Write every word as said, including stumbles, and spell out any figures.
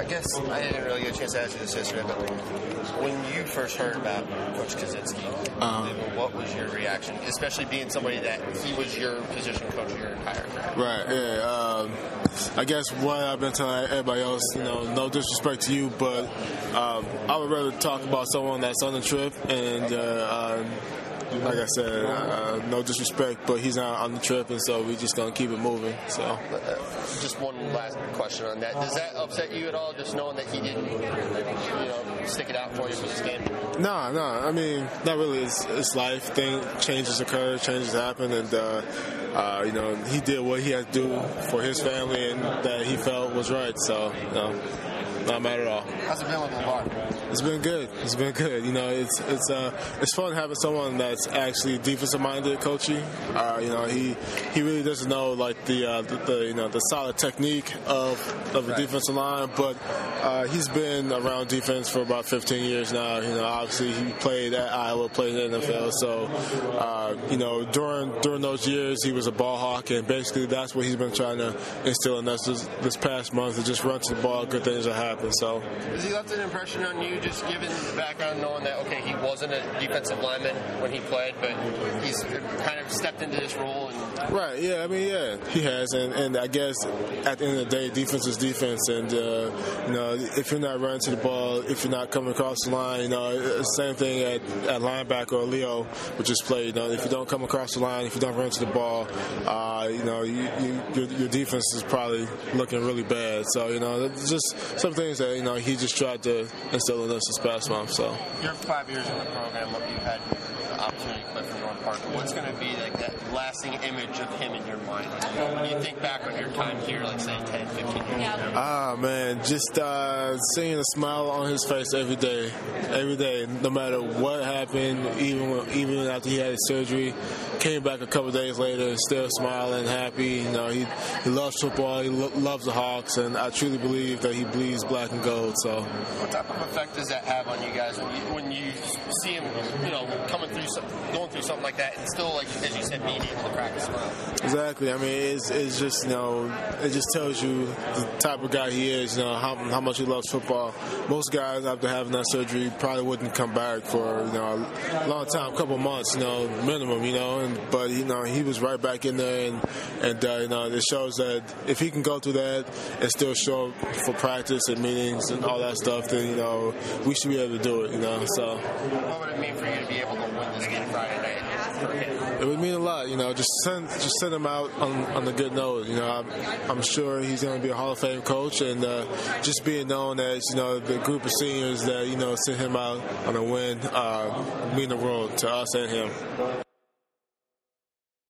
I guess I didn't really get a chance to ask you this yesterday, but when you first heard about Coach Kazitsky, um, what was your reaction, especially being somebody that he was your position coach your entire career? Right, yeah. Um, I guess what I've been telling everybody else, you know, no disrespect to you, but um, I would rather talk about someone that's on the trip and, uh, um, like I said, uh, no disrespect, but he's not on the trip, and so we're just going to keep it moving. So, uh, Just one last question on that. Does that upset you at all, just knowing that he didn't, you know, stick it out for you for this game? No, no. I mean, not really. It's, it's life. Thing changes occur, changes happen, and uh, uh, you know, he did what he had to do for his family, and that he felt was right. So, you know, not mad at all. How's it been with LeVar? It's been good. It's been good. You know, it's it's uh it's fun having someone that's actually defensive minded coaching. Uh, you know, he he really doesn't know like the uh, the, the you know the solid technique of of the right. defensive line, but uh, he's been around defense for about fifteen years now. You know, obviously he played at Iowa, played in the N F L, so uh, you know during during those years he was a ball hawk, and basically that's what he's been trying to instill in us this, this past month, to just run to the ball, good things will happen. So, has he left an impression on you? Just given the background, knowing that, okay, he wasn't a defensive lineman when he played, but he's kind of stepped into this role. And right, yeah, I mean, yeah, he has. And, and I guess at the end of the day, defense is defense. And, uh, you know, if you're not running to the ball, if you're not coming across the line, you know, it's the same thing at, at linebacker or Leo, which is played. You know, if you don't come across the line, if you don't run to the ball, uh, you know, you, you, your, your defense is probably looking really bad. So, you know, it's just some things that, you know, he just tried to instill in us this past month. So you're five years in the program. What you've had the opportunity to play for North Park. What's going to be like that lasting image of him in your mind? When you think back on your time here, like say ten, fifteen years ago? Ah, man, just uh, seeing a smile on his face every day, every day, no matter what happened, even when, even after he had his surgery, came back a couple of days later, still smiling, happy. You know, he he loves football, he lo- loves the Hawks, and I truly believe that he bleeds black and gold. So, what type of effect does that have on you guys when you when you see him, you know, coming through, some, going through something like that, and still, like as you said, being able to crack a smile? Exactly. I mean, it's it's just, you know, it just tells you the type of guy he is. You know, how how much he loves football. Most guys after having that surgery probably wouldn't come back for, you know, a long time, a couple of months, you know, minimum. You know, and but you know he was right back in there, and and uh, you know it shows that if he can go through that and still show up for practice and meetings and all that stuff, then you know we should be able to do it. You know, so. What would it mean for you to be able to win this game Friday night? It would mean a lot, you know. Just send, just send him out on, on a good note. You know, I'm, I'm sure he's going to be a Hall of Fame coach, and uh, just being known as, you know, the group of seniors that, you know, sent him out on a win uh, mean the world to us and him.